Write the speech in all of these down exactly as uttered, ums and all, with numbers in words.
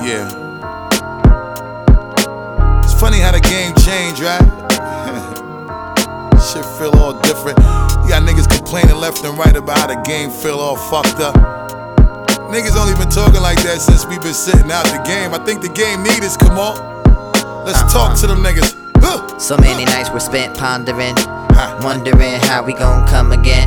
Yeah. It's funny how the game changed, right? Shit feel all different. You got niggas complaining left and right about how the game feel all fucked up. Niggas only been talking like that since we been sitting out the game. I think the game need us, come on. Let's uh-huh. talk to them niggas. Uh. So many nights were spent pondering, huh. wondering how we gon' come again.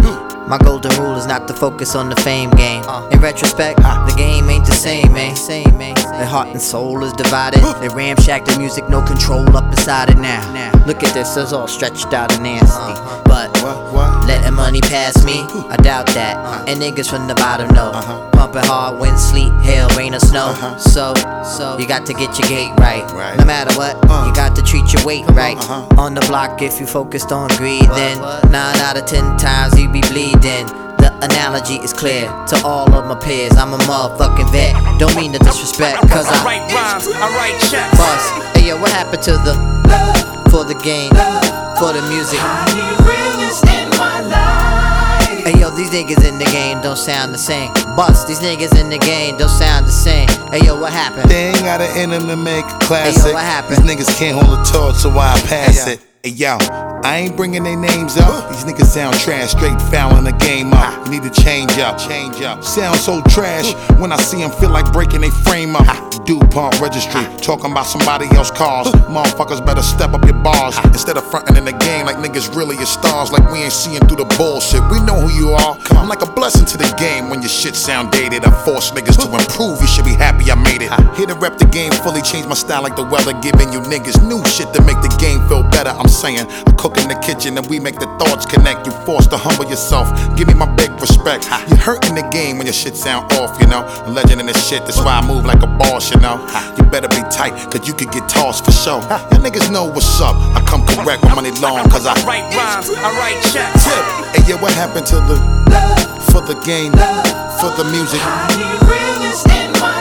My golden rule is not to focus on the fame game. In retrospect, the game ain't the same, man. Their heart and soul is divided. They ramshack the music, no control up inside it now. Look at this, it's all stretched out and nasty. But letting money pass me, I doubt that. And niggas from the bottom know. Pumping hard, wind, sleet, hail, rain or snow. So, so you got to get your gate right. No matter what, you got to treat your weight right. On the block, if you focused on greed, then nine out of ten times you be bleeding. The analogy is clear to all of my peers. I'm a motherfucking vet. Don't mean to disrespect, cause I write rhymes, I write checks. Boss, hey yo, what happened to the for the game, for the music? I need realness in my life. Hey yo, these niggas in the game don't sound the same. Bust, these niggas in the game don't sound the same. Hey yo, what happened? They ain't got an in them to make a classic. Hey yo, what happened? These niggas can't hold a torch, so I pass it. Hey yo, I ain't bringing their names up. These niggas sound trash, straight fouling the game up. You need to change up, change up. Sound so trash, when I see them feel like breaking their frame up. DuPont registry, talking about somebody else's cars. Motherfuckers better step up your bars. Instead of fronting in the game like niggas really are stars. Like we ain't seeing through the bullshit. We know who you are. I'm like a blessing to the game when your shit sound dated. I force niggas to improve, you should be happy I made it. Here to rep the game fully, change my style like the weather. Giving you niggas new shit to make the game feel better. I'm saying, I cook in the kitchen and we make the thoughts connect. You forced to humble yourself, give me my big respect. You're hurting the game when your shit sound off, you know. A legend in this shit, that's why I move like a boss, you know. You better be tight, cause you could get tossed for sure. Y'all niggas know what's up, I come correct with money long, cause I write rhymes, I write checks. Hey yeah, what happened to the for the game, for the music? I need realness in my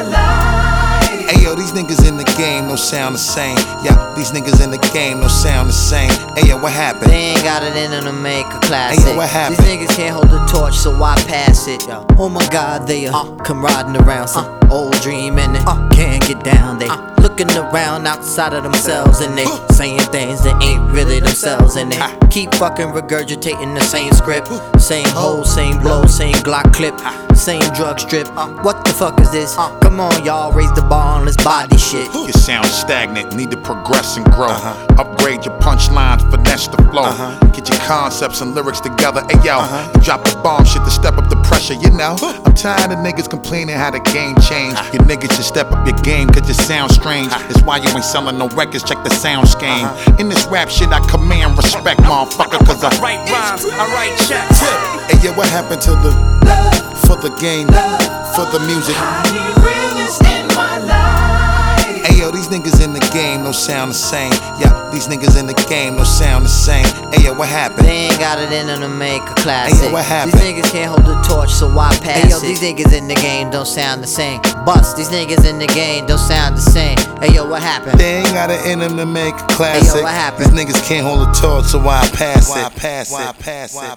life. Hey yo, these niggas in the game don't sound the same. Yeah, these niggas in the game don't sound the same. Hey yo, what happened? They ain't got it in them to make a classic. Hey yo, what happened? These niggas can't hold the torch, so why pass it? Oh my god, they are uh, come riding around some uh, old dream and they uh, can't get down. They uh, looking around outside of themselves and they uh, saying things that ain't really themselves. And they uh, keep fucking regurgitating the same script. Same hole, same blow, same Glock clip, same drug strip. What the fuck is this? Come on y'all, raise the bar on this body shit. You sound stagnant, need to progress and grow. uh-huh. Upgrade your punchlines, finesse the flow. uh-huh. Get your concepts and lyrics together. Hey yo, uh-huh. you drop the bomb shit to step up the pressure, you know. I'm tired of niggas complaining how the game changed. You niggas should step up your game cause you sound strange. That's why you ain't selling no records, check the sound scheme. uh-huh. In this rap shit I command respect, motherfucker, cause I write rhymes, I write checks. Hey yeah, what happened to the for the game, for the music? I need realness in my life. Hey yo, these niggas in the game don't sound the same. Yeah, these niggas in the game don't sound the same. Hey yo, what happened? They ain't got it in them to make a classic. Hey yo, what happened? These niggas can't hold the torch, so why pass hey, yo, it? These niggas in the game don't sound the same. Bust, these niggas in the game don't sound the same. Hey yo, what happened? They ain't got it in them to make a classic. Hey yo, what happened? These niggas can't hold a torch, so why pass it? Why pass it? Why pass it?